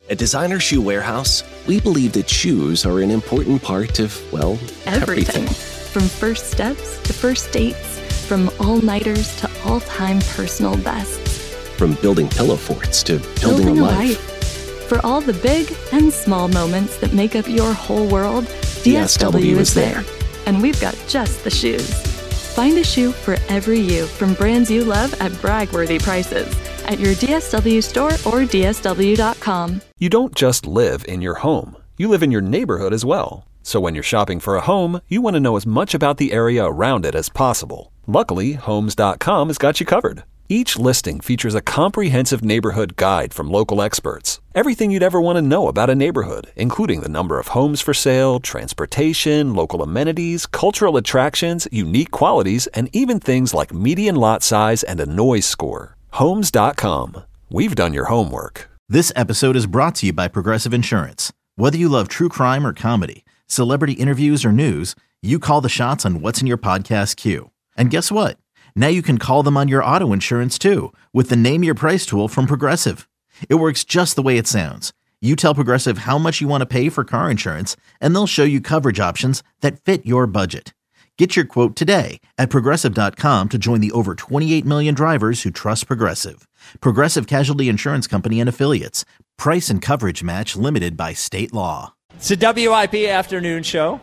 At Designer Shoe Warehouse, we believe that shoes are an important part of, well, everything. From first steps to first dates, from all-nighters to all-time personal bests. From building pillow forts to building a life. For all the big and small moments that make up your whole world, DSW is there. And we've got just the shoes. Find a shoe for every you from brands you love at brag-worthy prices at your DSW store or DSW.com. You don't just live in your home. You live in your neighborhood as well. So when you're shopping for a home, you want to know as much about the area around it as possible. Luckily, Homes.com has got you covered. Each listing features a comprehensive neighborhood guide from local experts. Everything you'd ever want to know about a neighborhood, including the number of homes for sale, transportation, local amenities, cultural attractions, unique qualities, and even things like median lot size and a noise score. Homes.com. We've done your homework. This episode is brought to you by Progressive Insurance. Whether you love true crime or comedy, celebrity interviews or news, you call the shots on what's in your podcast queue. And guess what? Now you can call them on your auto insurance too with the Name Your Price tool from Progressive. It works just the way it sounds. You tell Progressive how much you want to pay for car insurance, and they'll show you coverage options that fit your budget. Get your quote today at Progressive.com to join the over 28 million drivers who trust Progressive. Progressive Casualty Insurance Company and Affiliates. Price and coverage match limited by state law. It's a WIP afternoon show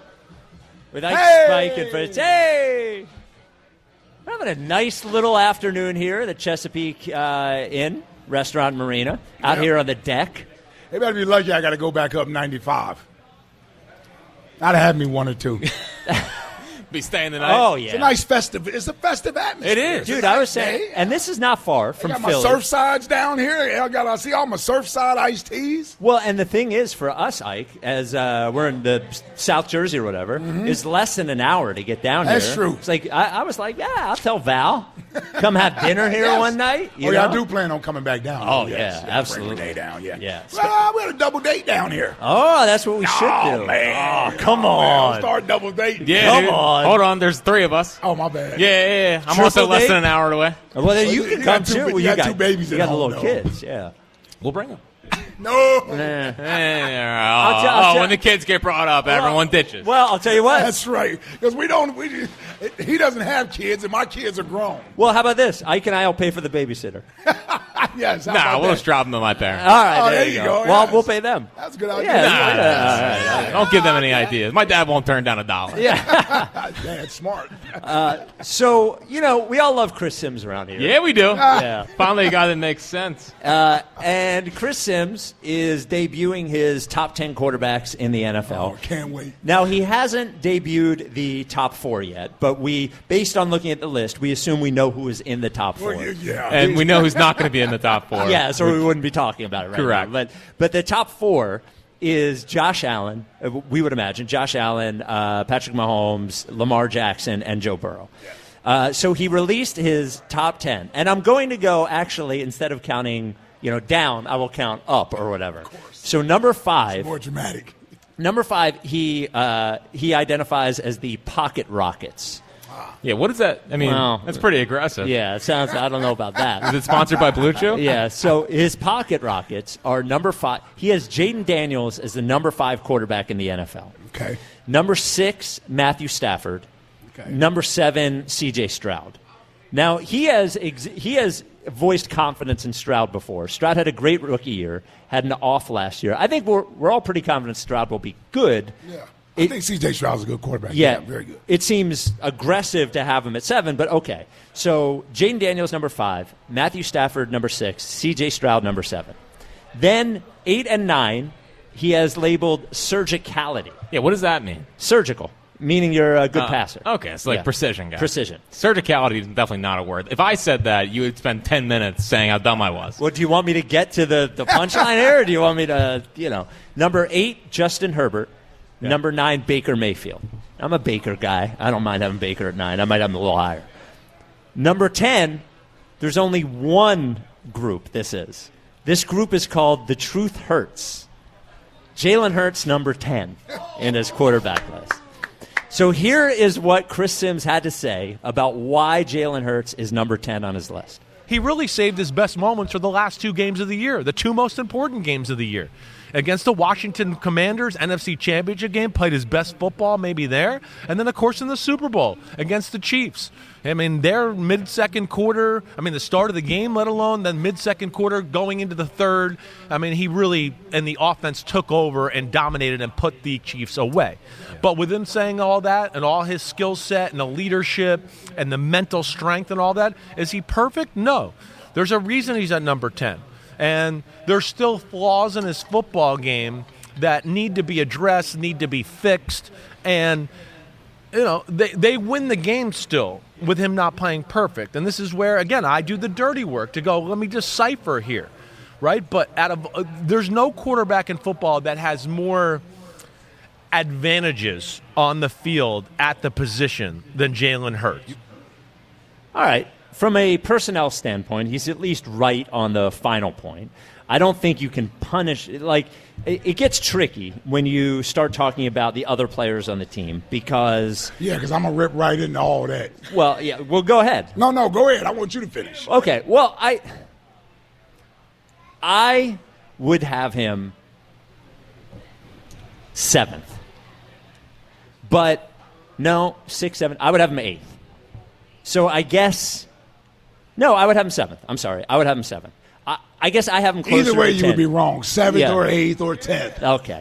with Ike Spike and Fritz. Hey! We're having a nice little afternoon here at the Chesapeake Inn, Restaurant Marina, out here on the deck. They better be lucky I got to go back up 95. I'd have had me one or two. Be staying the night. Oh, yeah. It's a nice festive. It's a festive atmosphere. It is. Dude, I was saying, and this is not far from I got Philly. my Surfsides down here. I see all my Surfside iced teas. Well, and the thing is, for us, Ike, as we're in the South Jersey or whatever, it's less than an hour to get down here. That's true. It's like, I was like, yeah, I'll tell Val. Come have dinner here Yes. one night. I do plan on coming back down. Oh, Yes. yeah, absolutely. Bring the day down, yeah. Yeah. Well, we had a double date down here. Oh, that's what we should do. Oh, man. Oh, come Man, on. I'll start double dating. Yeah, Come dude. on. Hold on, there's three of us. Oh, my bad. Yeah. I'm Triple also less date? than an hour away. Well, then you You can got come two- too. Well, you got two babies You at got the home, little though. kids, yeah. We'll bring them. No. I'll tell- When the kids get brought up, everyone ditches. Well, I'll tell you what. That's right. Because he doesn't have kids, and my kids are grown. Well, how about this? Ike and I will pay for the babysitter. Yes. how Nah, about we'll that? just drop them to my parents. All right, Oh, there you go. Well, yes. we'll pay them. That's a good idea. Yeah, Don't give them any ideas. My dad won't turn down $1. Yeah. That's smart. So, we all love Chris Sims around here. Yeah, we do. Yeah. Finally a guy that makes sense. And Chris Sims is debuting his top 10 quarterbacks in the NFL. Oh, can't wait. Now, he hasn't debuted the top 4 yet, but based on looking at the list, we assume we know who is in the top 4. Well, yeah. And we know who's not going to be in the top 4. Yes, or we wouldn't be talking about it right Correct. now. But the top 4 is Josh Allen, we would imagine, Josh Allen, Patrick Mahomes, Lamar Jackson, and Joe Burrow. So he released his top 10. And I'm going to go, actually, instead of counting down, I will count up or whatever. So number 5. More dramatic. Number 5, he identifies as the Pocket Rockets. Yeah, what is that? I mean, Well, that's pretty aggressive. Yeah, it sounds. I don't know about that. Is it sponsored by Blue Chew? Yeah, so his Pocket Rockets are number 5. He has Jaden Daniels as the number 5 quarterback in the NFL. Okay. Number 6, Matthew Stafford. Okay. Number 7, C.J. Stroud. Now, he has voiced confidence in Stroud before. Stroud had a great rookie year, had an off last year. I think we're all pretty confident Stroud will be good. Yeah. I think C.J. Stroud's a good quarterback. Yeah, very good. It seems aggressive to have him at 7, but okay. So Jaden Daniels, number 5. Matthew Stafford, number 6. C.J. Stroud, number 7. Then 8 and 9, he has labeled surgicality. Yeah, what does that mean? Surgical, meaning you're a good passer. Okay, it's like Yeah. precision guy. Precision. Surgicality is definitely not a word. If I said that, you would spend 10 minutes saying how dumb I was. Well, do you want me to get to the punchline here, or do you want me to, Number 8, Justin Herbert. Yeah. Number 9, Baker Mayfield. I'm a Baker guy. I don't mind having Baker at 9. I might have him a little higher. Number 10, there's only one group this is. This group is called The Truth Hurts. Jalen Hurts, number 10 in his quarterback list. So here is what Chris Sims had to say about why Jalen Hurts is number 10 on his list. he really saved his best moments for the last 2 games of the year, the 2 most important games of the year. Against the Washington Commanders, NFC Championship game, played his best football maybe there. And then, of course, in the Super Bowl against the Chiefs. I mean, their mid-second quarter, the start of the game, let alone then mid-second quarter going into the third. He really, and the offense took over and dominated and put the Chiefs away. But with him saying all that and all his skill set and the leadership and the mental strength and all that, is he perfect? No. There's a reason he's at number 10. And there's still flaws in his football game that need to be addressed, need to be fixed. And, they win the game still with him not playing perfect. And this is where, again, I do the dirty work to go, let me decipher here, right? But there's no quarterback in football that has more advantages on the field at the position than Jalen Hurts. All right. From a personnel standpoint, he's at least right on the final point. I don't think you can punish – it gets tricky when you start talking about the other players on the team because – Yeah, because I'm going to rip right into all that. Well, yeah. Well, go ahead. No, go ahead. I want you to finish. Okay. Well, I would have him 7th. But, no, 6th, 7th. I would have him 8th. So I guess – no, I would have him 7th. I'm sorry. I would have him 7th. I guess I have him closer to 10th. Either way, you would be wrong. 7th or 8th or 10th. Okay.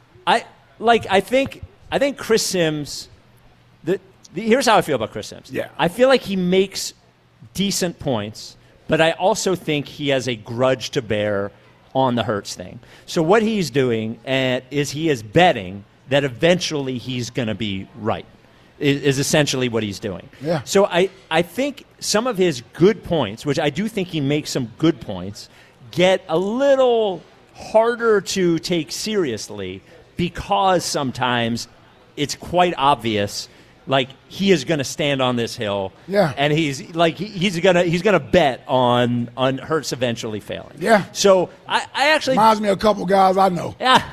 I think Chris Sims here's how I feel about Chris Sims. Yeah. I feel like he makes decent points, but I also think he has a grudge to bear on the Hurts thing. So what he's doing is he is betting that eventually he's going to be right. Is essentially what he's doing. Yeah. So I think some of his good points, which I do think he makes some good points, get a little harder to take seriously because sometimes it's quite obvious, like he is going to stand on this hill. Yeah. And he's gonna bet on Hurts eventually failing. Yeah. So I actually reminds me of a couple guys I know. Yeah.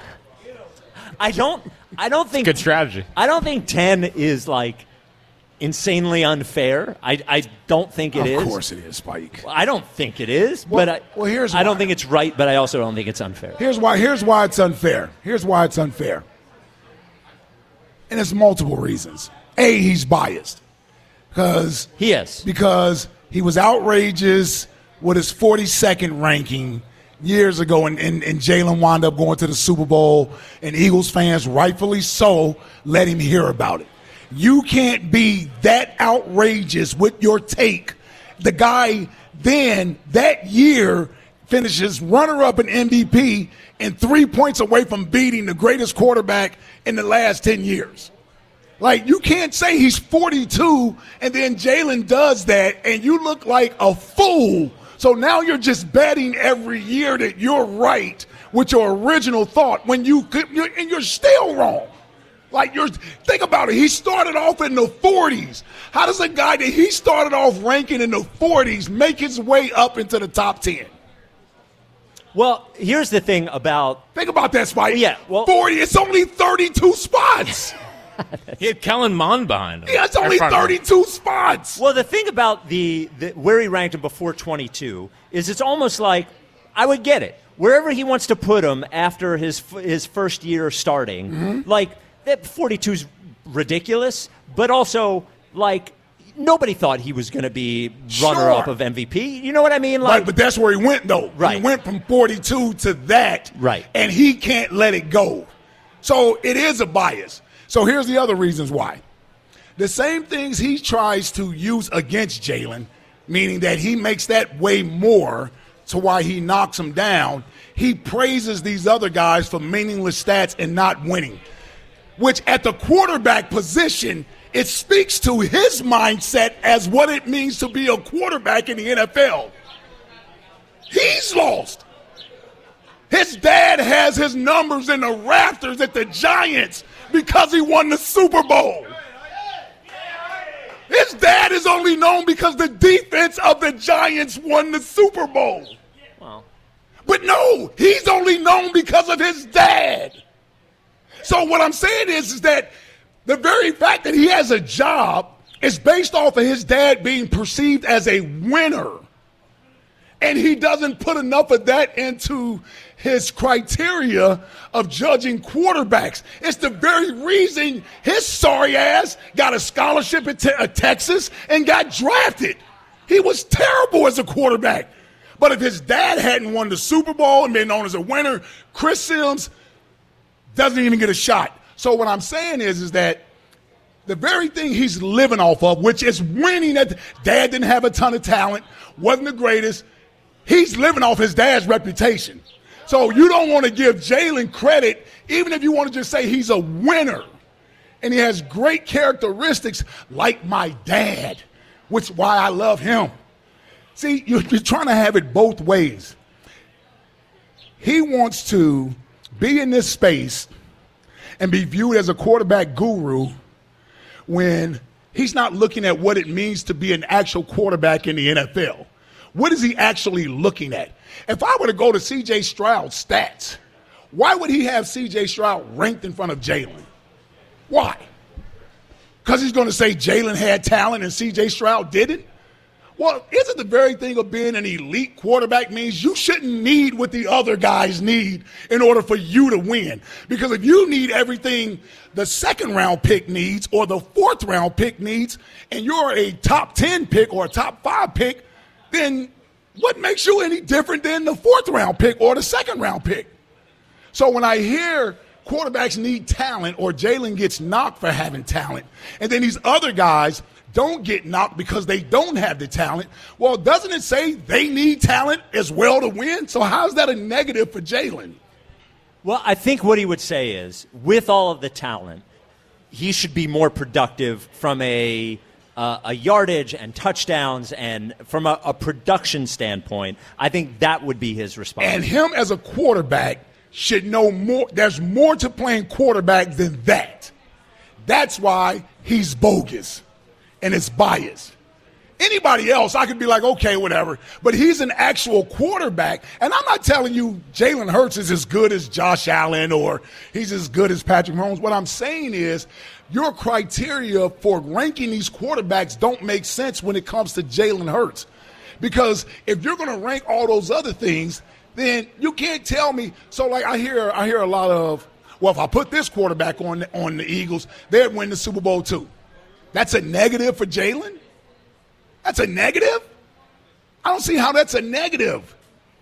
I don't think good strategy. I don't think 10 is insanely unfair. I don't think it is. Of course it is, Spike. I don't think it is, but here's I don't why. think it's right, but I also don't think it's unfair. Here's why it's unfair. Here's why it's unfair. And it's multiple reasons. A, he's biased. He is. Because he was outrageous with his 42nd ranking years ago, and Jalen wound up going to the Super Bowl, and Eagles fans, rightfully so, let him hear about it. You can't be that outrageous with your take. The guy then, that year, finishes runner-up in MVP and 3 points away from beating the greatest quarterback in the last 10 years. You can't say he's 42 and then Jalen does that and you look like a fool. So now you're just betting every year that you're right with your original thought and you're still wrong. Think about it. He started off in the 40s. How does a guy that he started off ranking in the 40s make his way up into the top 10? Well, here's the thing about... Think about that, Spike. Yeah, well... 40, it's only 32 spots. He had Kellen Mond behind him. Yeah, it's only 32 spots. Well, the thing about the where he ranked him before 22 is it's almost like, I would get it. Wherever he wants to put him after his first year starting, that 42 is ridiculous, but also, nobody thought he was going to be runner-up of MVP. You know what I mean? Right, but that's where he went, though. Right. He went from 42 to that. Right. And he can't let it go. So it is a bias. So here's the other reasons why. The same things he tries to use against Jalen, meaning that he makes that way more to why he knocks him down, he praises these other guys for meaningless stats and not winning, which at the quarterback position, it speaks to his mindset as what it means to be a quarterback in the NFL. He's lost. His dad has his numbers in the rafters at the Giants because he won the Super Bowl. His dad is only known because the defense of the Giants won the Super Bowl. Wow. But no, he's only known because of his dad. So what I'm saying is that the very fact that he has a job is based off of his dad being perceived as a winner. And he doesn't put enough of that into his criteria of judging quarterbacks. It's the very reason his sorry ass got a scholarship at Texas and got drafted. He was terrible as a quarterback. But if his dad hadn't won the Super Bowl and been known as a winner, Chris Sims doesn't even get a shot. So what I'm saying is that the very thing he's living off of, which is winning, that dad didn't have a ton of talent, wasn't the greatest, he's living off his dad's reputation. So you don't want to give Jalen credit, even if you want to just say he's a winner. And he has great characteristics like my dad, which is why I love him. See, you're trying to have it both ways. He wants to be in this space and be viewed as a quarterback guru when he's not looking at what it means to be an actual quarterback in the NFL. What is he actually looking at? If I were to go to C.J. Stroud's stats, why would he have C.J. Stroud ranked in front of Jalen? Why? Because he's going to say Jalen had talent and C.J. Stroud didn't? Well, isn't the very thing of being an elite quarterback means you shouldn't need what the other guys need in order for you to win? Because if you need everything the second-round pick needs or the fourth-round pick needs, and you're a top 10 pick or a top 5 pick, then what makes you any different than the fourth-round pick or the second-round pick? So when I hear quarterbacks need talent or Jalen gets knocked for having talent, and then these other guys don't get knocked because they don't have the talent, well, doesn't it say they need talent as well to win? So how's that a negative for Jalen? Well, I think what he would say is, with all of the talent, he should be more productive from a yardage and touchdowns and from a production standpoint. I think that would be his response. And him as a quarterback should know more. There's more to playing quarterback than that. That's why he's bogus and it's biased. Anybody else, I could be like, okay, whatever. But he's an actual quarterback. And I'm not telling you Jalen Hurts is as good as Josh Allen or he's as good as Patrick Mahomes. What I'm saying is your criteria for ranking these quarterbacks don't make sense when it comes to Jalen Hurts. Because if you're going to rank all those other things, then you can't tell me. So, like, I hear a lot of, well, if I put this quarterback on the Eagles, they'd win the Super Bowl too. That's a negative for Jalen? That's a negative? I don't see how that's a negative.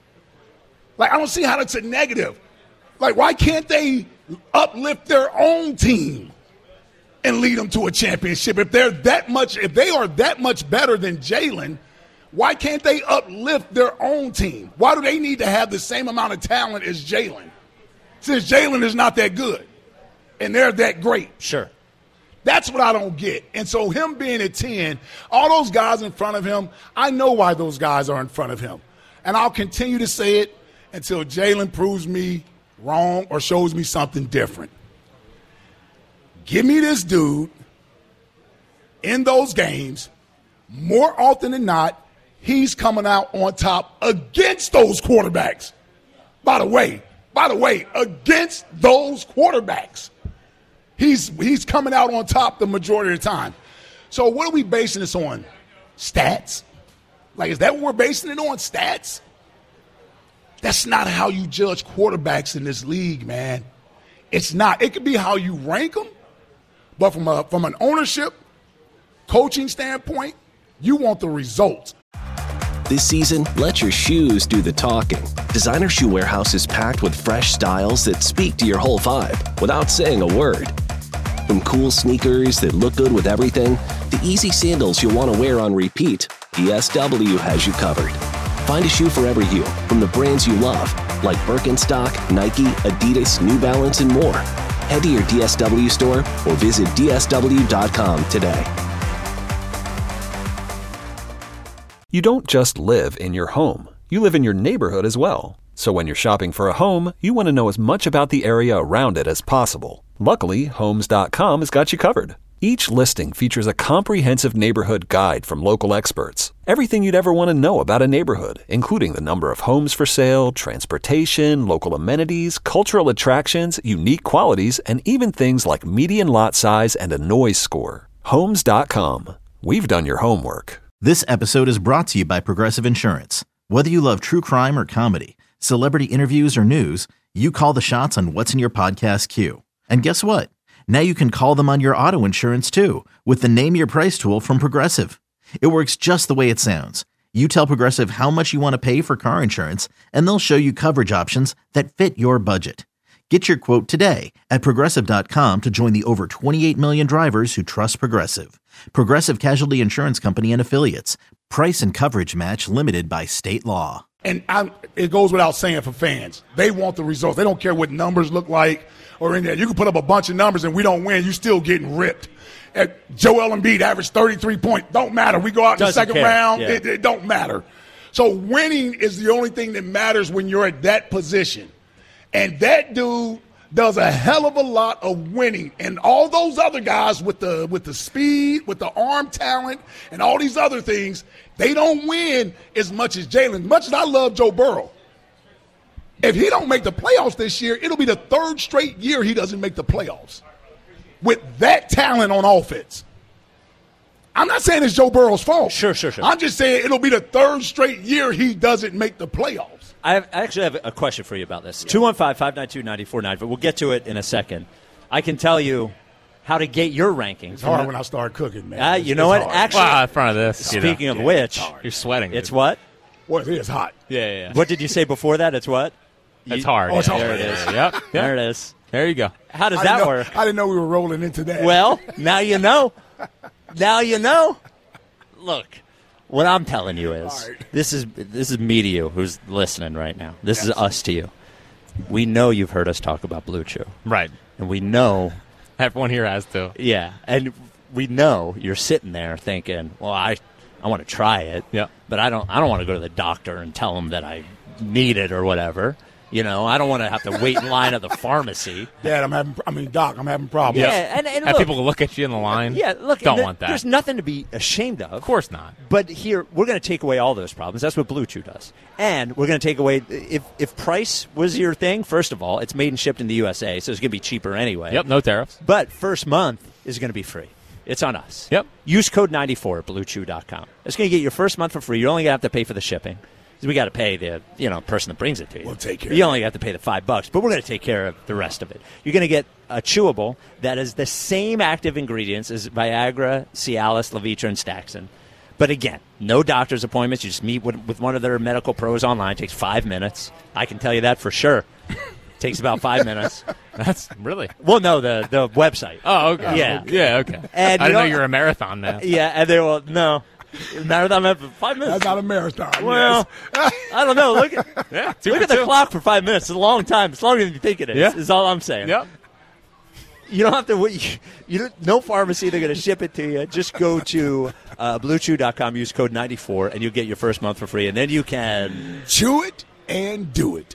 Like, I don't see how that's a negative. Like, why can't they uplift their own team and lead them to a championship? If they are that much better than Jalen, why can't they uplift their own team? Why do they need to have the same amount of talent as Jalen? Since Jalen is not that good and they're that great. Sure. That's what I don't get. And so him being at 10, all those guys in front of him, I know why those guys are in front of him. And I'll continue to say it until Jalen proves me wrong or shows me something different. Give me this dude in those games. More often than not, he's coming out on top against those quarterbacks. By the way, against those quarterbacks. He's coming out on top the majority of the time. So what are we basing this on? Stats? Like, is that what we're basing it on? Stats? That's not how you judge quarterbacks in this league, man. It's not. It could be how you rank them, but from an ownership, coaching standpoint, you want the results. This season, let your shoes do the talking. Designer Shoe Warehouse is packed with fresh styles that speak to your whole vibe without saying a word. From cool sneakers that look good with everything, to easy sandals you'll want to wear on repeat, DSW has you covered. Find a shoe for every you from the brands you love, like Birkenstock, Nike, Adidas, New Balance, and more. Head to your DSW store or visit DSW.com today. You don't just live in your home. You live in your neighborhood as well. So when you're shopping for a home, you want to know as much about the area around it as possible. Luckily, Homes.com has got you covered. Each listing features a comprehensive neighborhood guide from local experts. Everything you'd ever want to know about a neighborhood, including the number of homes for sale, transportation, local amenities, cultural attractions, unique qualities, and even things like median lot size and a noise score. Homes.com. We've done your homework. This episode is brought to you by Progressive Insurance. Whether you love true crime or comedy, celebrity interviews or news, you call the shots on what's in your podcast queue. And guess what? Now you can call them on your auto insurance too with the Name Your Price tool from Progressive. It works just the way it sounds. You tell Progressive how much you want to pay for car insurance, and they'll show you coverage options that fit your budget. Get your quote today at Progressive.com to join the over 28 million drivers who trust Progressive. Progressive Casualty Insurance Company and Affiliates. Price and coverage match limited by state law. And it goes without saying for fans, they want the results. They don't care what numbers look like or in there. You can put up a bunch of numbers and we don't win. You still getting ripped. Joel Embiid averaged 33 points. Don't matter. We go out in the second round. Yeah. It don't matter. So winning is the only thing that matters when you're at that position. And that dude does a hell of a lot of winning. And all those other guys with the speed, with the arm talent, and all these other things, they don't win as much as Jalen. Much as I love Joe Burrow, if he don't make the playoffs this year, it'll be the third straight year he doesn't make the playoffs with that talent on offense. I'm not saying it's Joe Burrow's fault. Sure. I'm just saying it'll be the third straight year he doesn't make the playoffs. I actually have a question for you about this. 215-592-9490, but we'll get to it in a second. I can tell you how to get your rankings. It's hard when I start cooking, man. You know what? Hard. Actually, in front of this. Speaking of which, you're sweating. It's what? Well, it is hot. Yeah. What did you say before that? It's what? It's hard. Oh, it's hard. There it is. Yep. There it is. There you go. How does that work? I didn't know we were rolling into that. Well, now you know. Now you know. Look, what I'm telling you is this is me to you who's listening right now. This is us to you. We know you've heard us talk about Blue Chew. Right. And we know everyone here has to. Yeah. And we know you're sitting there thinking, well, I want to try it. Yeah. But I don't want to go to the doctor and tell them that I need it or whatever. You know, I don't want to have to wait in line at the pharmacy. Dad, Doc, I'm having problems. Yeah, and have look, people look at you in the line. Yeah, look, don't want that. There's nothing to be ashamed of. Of course not. But here, we're going to take away all those problems. That's what Blue Chew does. And we're going to take away, if price was your thing, first of all, it's made and shipped in the USA, so it's going to be cheaper anyway. Yep, no tariffs. But first month is going to be free. It's on us. Yep. Use code 94 at BlueChew.com. It's going to get your first month for free. You're only going to have to pay for the shipping. We got to pay the person that brings it to you. We'll take care. You only have to pay the $5, but we're going to take care of the rest of it. You're going to get a chewable that is the same active ingredients as Viagra, Cialis, Levitra, and Staxin. But again, no doctor's appointments. You just meet with one of their medical pros online. It takes 5 minutes. I can tell you that for sure. It takes about 5 minutes. That's really well. No, the website. Oh, okay. Yeah, okay. And I didn't know you were a marathon man. Yeah, and they will no. Marathon man for 5 minutes. That's not a marathon. Well, yes. I don't know. Look at the clock for 5 minutes. It's a long time. It's longer than you think it is. Is all I'm saying. Yep. You don't have to. No pharmacy. They're going to ship it to you. Just go to BlueChew.com. Use code 94, and you'll get your first month for free. And then you can chew it and do it.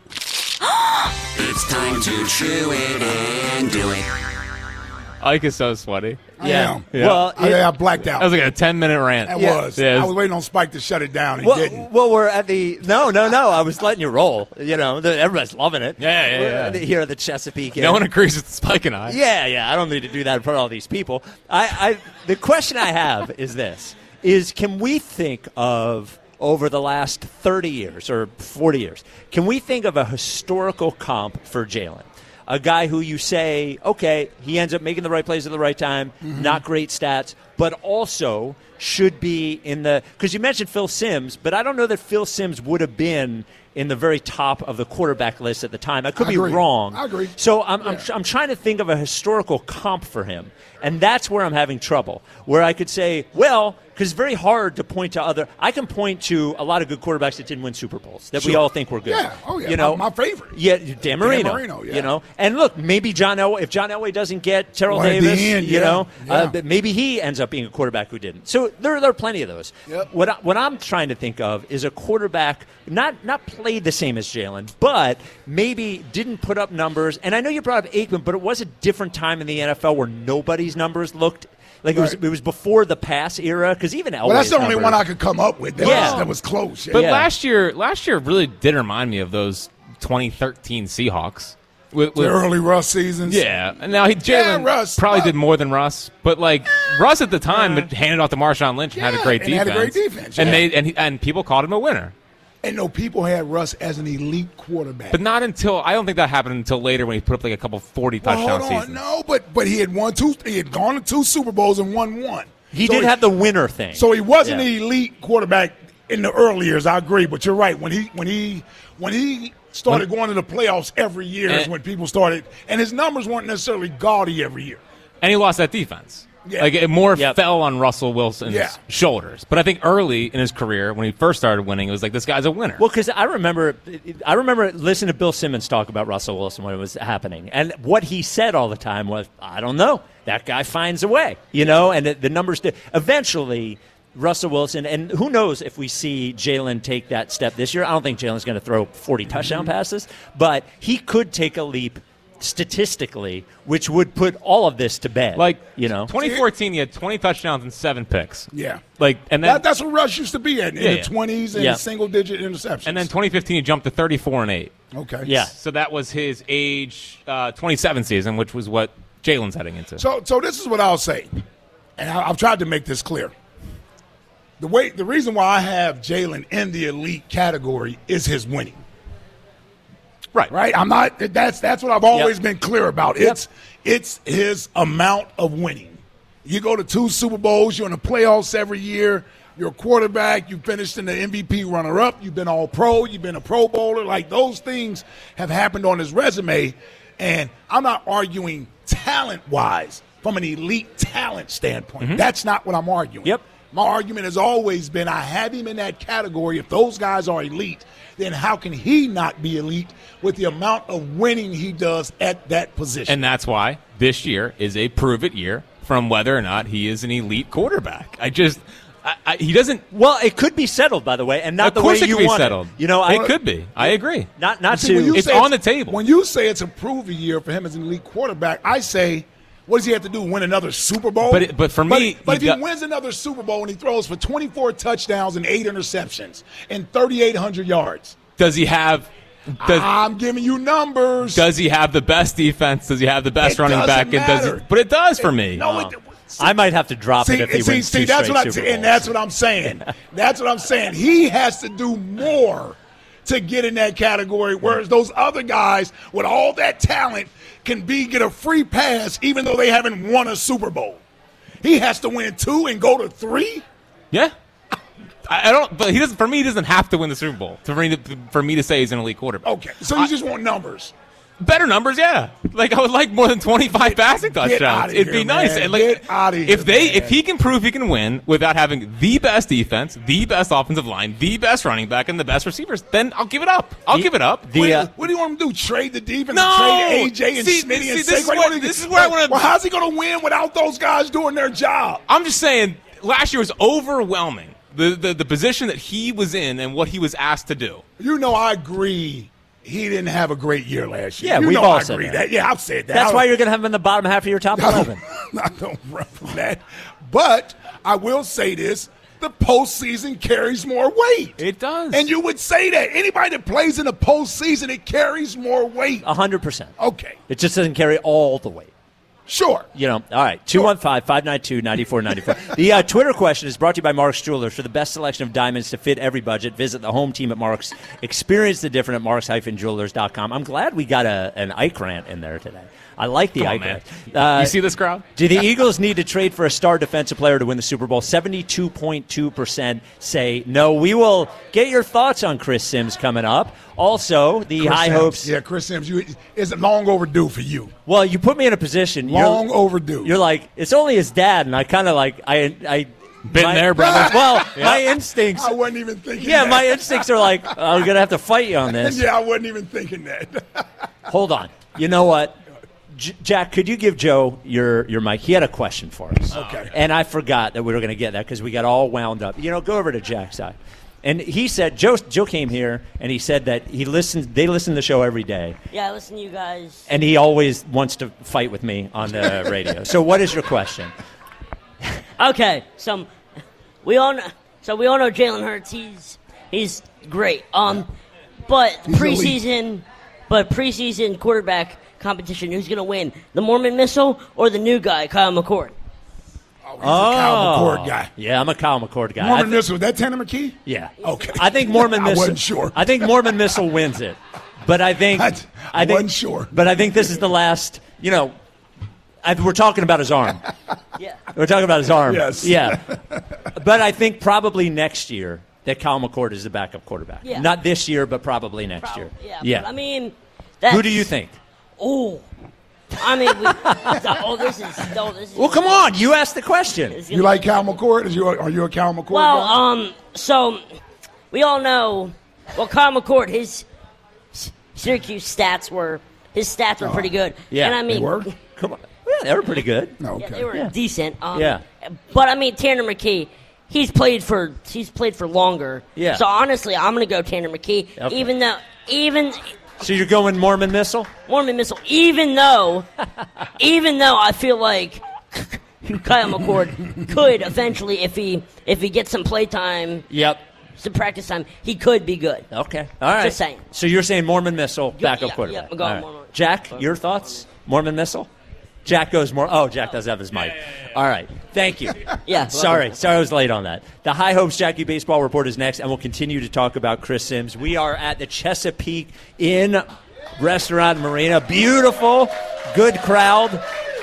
It's time to chew it and do it. Ike is so sweaty. Yeah. Well, I blacked out. That was like a 10-minute rant. That was. Yeah. I was waiting on Spike to shut it down. He didn't. Well, we're at the no. I was letting you roll. Everybody's loving it. Yeah. Here at the Chesapeake. No one agrees with Spike and I. Yeah. I don't need to do that in front of all these people. The question I have is this: can we think of over the last 30 years or 40 years? Can we think of a historical comp for Jalen? A guy who you say, okay, he ends up making the right plays at the right time, not great stats, but also should be in the – because you mentioned Phil Simms, but I don't know that Phil Simms would have been in the very top of the quarterback list at the time. I could be wrong. I agree. So I'm trying to think of a historical comp for him, and that's where I'm having trouble, where I could say, well – because it's very hard to point to other – I can point to a lot of good quarterbacks that didn't win Super Bowls that we all think were good. Yeah, my favorite. Yeah, Dan Marino, yeah. And look, maybe John Elway – if John Elway doesn't get Terrell Davis, maybe he ends up being a quarterback who didn't. So there are plenty of those. Yep. What I'm trying to think of is a quarterback not played the same as Jalen, but maybe didn't put up numbers. And I know you brought up Aikman, but it was a different time in the NFL where nobody's numbers looked – like it was before the pass era, because even Elway's that's the only one I could come up with that was close. But last year really did remind me of those 2013 Seahawks. With the early Russ seasons. Yeah. And now Jalen probably did more than Russ. But, Russ at the time handed off to Marshawn Lynch and had a great defense. Had a great defense. And people called him a winner. And no, people had Russ as an elite quarterback. But not until – I don't think that happened until later when he put up like a couple 40-touchdown seasons. No, but he had won 2 – he had gone to 2 Super Bowls and won 1. He did have the winner thing. So he wasn't an elite quarterback in the early years, I agree. But you're right. When he started going to the playoffs every year is when people started – and his numbers weren't necessarily gaudy every year. And he lost that defense. Yeah. Like, it more fell on Russell Wilson's shoulders. But I think early in his career, when he first started winning, it was like, this guy's a winner. Well, because I remember listening to Bill Simmons talk about Russell Wilson when it was happening. And what he said all the time was, I don't know. That guy finds a way, and the numbers did. Eventually, Russell Wilson, and who knows if we see Jalen take that step this year. I don't think Jalen's going to throw 40 touchdown passes, but he could take a leap statistically, which would put all of this to bed. 2014, he had 20 touchdowns and 7 picks. Yeah. And then that's what Russ used to be at, in the 20s and single-digit interceptions. And then 2015, he jumped to 34-8. Okay. Yeah. So that was his age 27 season, which was what Jalen's heading into. So this is what I'll say, and I've tried to make this clear. The reason why I have Jalen in the elite category is his winning. Right. I'm not. That's what I've always been clear about. It's his amount of winning. You go to 2 Super Bowls. You're in the playoffs every year. You're a quarterback. You finished in the MVP runner-up. You've been All-Pro. You've been a Pro Bowler. Like, those things have happened on his resume. And I'm not arguing talent-wise from an elite talent standpoint. Mm-hmm. That's not what I'm arguing. Yep. My argument has always been I have him in that category. If those guys are elite, then how can he not be elite with the amount of winning he does at that position? And that's why this year is a prove-it year from whether or not he is an elite quarterback. He doesn't. Well, it could be settled, by the way, and not the way you want settled. it. It could be. I agree. It's on the table. When you say it's a prove-it year for him as an elite quarterback, I say, what does he have to do? Win another Super Bowl? But for me, if he wins another Super Bowl and he throws for 24 touchdowns and 8 interceptions and 3,800 yards, does he have? I'm giving you numbers. Does he have the best defense? Does he have the best running back? But it does for me. I might have to drop it if he wins two that's straight what Super Bowls. And that's what I'm saying. That's what I'm saying. He has to do more to get in that category, whereas those other guys with all that talent can get a free pass even though they haven't won a Super Bowl. He has to win 2 and go to 3? Yeah. I don't. But he doesn't. For me, he doesn't have to win the Super Bowl for me to say he's an elite quarterback. Okay, so you just want numbers. Better numbers, yeah. Like, I would like more than 25 passing touchdowns. It'd be nice. And get out of here, if he can prove he can win without having the best defense, the best offensive line, the best running back, and the best receivers, then I'll give it up. What do you want him to do? Trade the defense? No. Trade AJ and Smitty and Saquon? This is where I want to. Well, how's he going to win without those guys doing their job? I'm just saying, last year was overwhelming. The position that he was in and what he was asked to do. I agree. He didn't have a great year last year. Yeah, we've all said that. Yeah, I've said that. That's why you're going to have him in the bottom half of your top 11. I don't run from that. But I will say this. The postseason carries more weight. It does. And you would say that. Anybody that plays in the postseason, it carries more weight. 100%. Okay. It just doesn't carry all the weight. Sure. All right. 215-592-9494. The Twitter question is brought to you by Mark's Jewelers. For the best selection of diamonds to fit every budget, visit the home team at Mark's. Experience the different at marks-jewelers.com. I'm glad we got an Ike rant in there today. I like the Ike rant. You see this crowd? Do the Eagles need to trade for a star defensive player to win the Super Bowl? 72.2% say no. We will get your thoughts on Chris Sims coming up. Also, the high hopes. Yeah, Chris Sims, it's long overdue for you. Well, you put me in a position. Long overdue. You're like, it's only his dad, and I kind of like, I been there, brother. Well, my instincts. I wasn't even thinking that. that. My instincts are like, I'm going to have to fight you on this. Yeah, I wasn't even thinking that. Hold on. You know what? Jack, could you give Joe your mic? He had a question for us. Okay. And I forgot that we were going to get that because we got all wound up. Go over to Jack's side. And he said, Joe came here, and he said that they listen to the show every day. Yeah, I listen to you guys. And he always wants to fight with me on the radio. So what is your question? Okay, so we all know Jalen Hurts. He's great. But preseason quarterback competition, who's going to win? The Mormon Missile or the new guy, Kyle McCord? He's a Kyle McCord guy. Yeah, I'm a Kyle McCord guy. Mormon Missile, was that Tanner McKee? Yeah. Okay. I think Mormon Missile. I wasn't sure. I think Mormon Missile wins it. But I think I wasn't sure. But I think this is the last, we're talking about his arm. Yeah. We're talking about his arm. Yes. Yeah. But I think probably next year that Kyle McCord is the backup quarterback. Yeah. Not this year, but probably next year. Yeah. But, I mean, who do you think? Oh. I mean, this is. Well, come on. You asked the question. You like Kyle McCord? Are you a Kyle McCord guy? So we all know, Kyle McCord, his Syracuse stats were pretty good. Yeah. And I mean, they were? Come on. Yeah, they were pretty good. No, okay. Yeah, they were decent. Yeah. But I mean, Tanner McKee, he's played for longer. Yeah. So honestly, I'm going to go Tanner McKee, Okay. even. So you're going Mormon Missile? Mormon Missile, even though I feel like Kyle McCord could eventually, if he gets some play time, some practice time, he could be good. Okay, all right. Just saying. So you're saying Mormon Missile, backup Yeah, quarterback. I'm going All right. Mormon. Jack, your thoughts? Mormon Missile? Jack goes more. Oh, Jack does have his mic. All right. Thank you. Yeah. Sorry I was late on that. The High Hopes Jackie Baseball Report is next, and we'll continue to talk about Chris Sims. We are at the Chesapeake Inn Restaurant Marina. Beautiful, good crowd.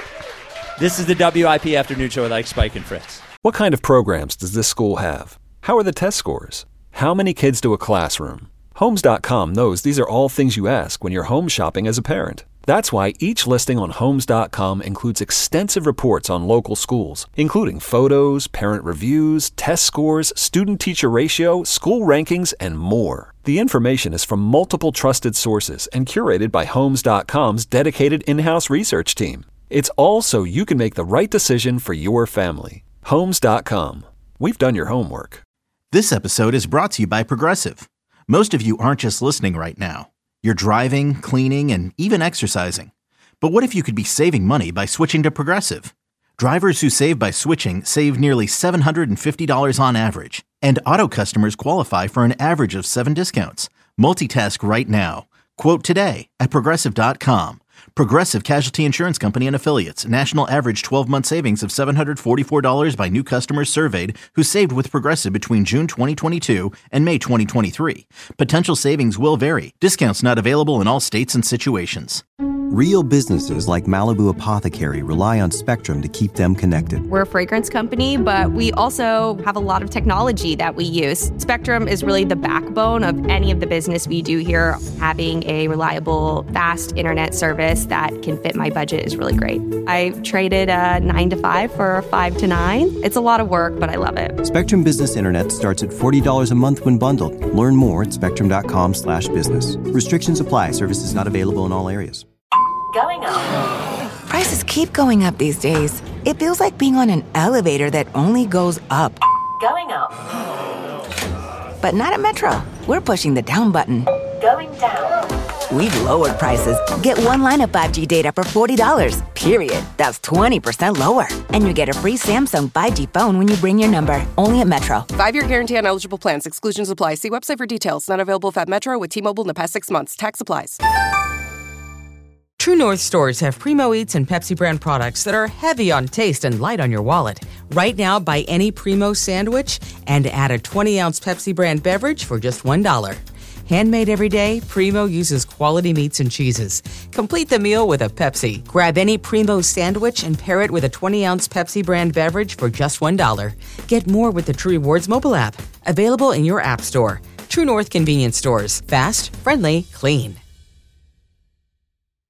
This is the WIP Afternoon Show with Ike, Spike, and Fritz. What kind of programs does this school have? How are the test scores? How many kids do a classroom? Homes.com knows these are all things you ask when you're home shopping as a parent. That's why each listing on Homes.com includes extensive reports on local schools, including photos, parent reviews, test scores, student-teacher ratio, school rankings, and more. The information is from multiple trusted sources and curated by Homes.com's dedicated in-house research team. It's all so you can make the right decision for your family. Homes.com. We've done your homework. This episode is brought to you by Progressive. Most of you aren't just listening right now. You're driving, cleaning, and even exercising. But what if you could be saving money by switching to Progressive? Drivers who save by switching save nearly $750 on average. And auto customers qualify for an average of 7 discounts. Multitask right now. Quote today at Progressive.com. Progressive Casualty Insurance Company and Affiliates. National average 12-month savings of $744 by new customers surveyed who saved with Progressive between June 2022 and May 2023. Potential savings will vary. Discounts not available in all states and situations. Real businesses like Malibu Apothecary rely on Spectrum to keep them connected. We're a fragrance company, but we also have a lot of technology that we use. Spectrum is really the backbone of any of the business we do here. Having a reliable, fast internet service that can fit my budget is really great. I traded a 9 to 5 for a 5 to 9. It's a lot of work, but I love it. Spectrum Business Internet starts at $40 a month when bundled. Learn more at spectrum.com/business. Restrictions apply. Services not available in all areas. Going up. Prices keep going up these days. It feels like being on an elevator that only goes up. Going up. But not at Metro. We're pushing the down button. Going down. We've lowered prices. Get one line of 5G data for $40, period. That's 20% lower. And you get a free Samsung 5G phone when you bring your number. Only at Metro. 5-year guarantee on eligible plans. Exclusions apply. See website for details. Not available at Metro with T-Mobile in the past 6 months. Tax applies. True North stores have Primo Eats and Pepsi brand products that are heavy on taste and light on your wallet. Right now, buy any Primo sandwich and add a 20-ounce Pepsi brand beverage for just $1. Handmade every day, Primo uses quality meats and cheeses. Complete the meal with a Pepsi. Grab any Primo sandwich and pair it with a 20-ounce Pepsi brand beverage for just $1. Get more with the True Rewards mobile app. Available in your app store. True North convenience stores. Fast, friendly, clean.